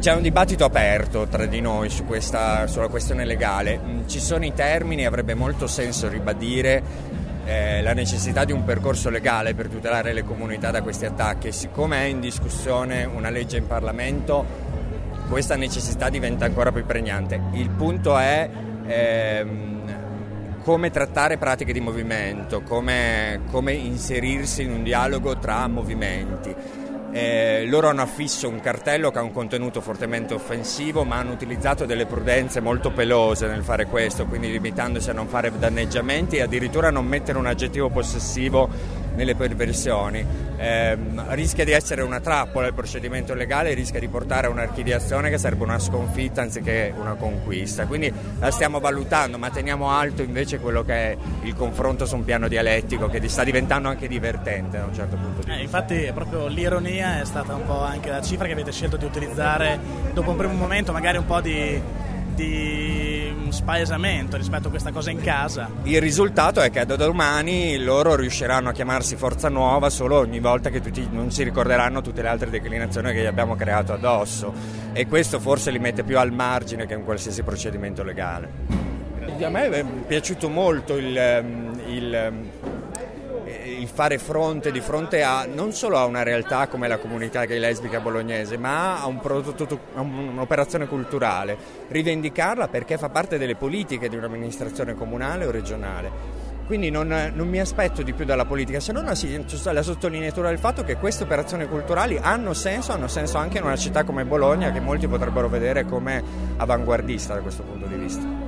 C'è un dibattito aperto tra di noi sulla questione legale. Ci sono i termini, avrebbe molto senso ribadire la necessità di un percorso legale per tutelare le comunità da questi attacchi. Siccome è in discussione una legge in Parlamento, questa necessità diventa ancora più pregnante. Il punto è come trattare pratiche di movimento, come inserirsi in un dialogo tra movimenti. Loro hanno affisso un cartello che ha un contenuto fortemente offensivo, ma hanno utilizzato delle prudenze molto pelose nel fare questo, quindi limitandosi a non fare danneggiamenti e addirittura a non mettere un aggettivo possessivo nelle perversioni. Rischia di essere una trappola il procedimento legale, rischia di portare a un'archiviazione che sarebbe una sconfitta anziché una conquista, quindi la stiamo valutando, ma teniamo alto invece quello che è il confronto su un piano dialettico che sta diventando anche divertente da un certo punto di vista. Infatti proprio l'ironia è stata un po' anche la cifra che avete scelto di utilizzare dopo un primo momento, magari un po' di spaesamento rispetto a questa cosa in casa. Il risultato è che da domani loro riusciranno a chiamarsi Forza Nuova solo ogni volta che tutti non si ricorderanno tutte le altre declinazioni che gli abbiamo creato addosso, e questo forse li mette più al margine che in qualsiasi procedimento legale. A me è piaciuto molto il fare fronte di fronte a non solo a una realtà come la comunità gay lesbica bolognese, ma a un'operazione culturale, rivendicarla perché fa parte delle politiche di un'amministrazione comunale o regionale. Quindi non mi aspetto di più dalla politica, se non la sottolineatura del fatto che queste operazioni culturali hanno senso anche in una città come Bologna, che molti potrebbero vedere come avanguardista da questo punto di vista.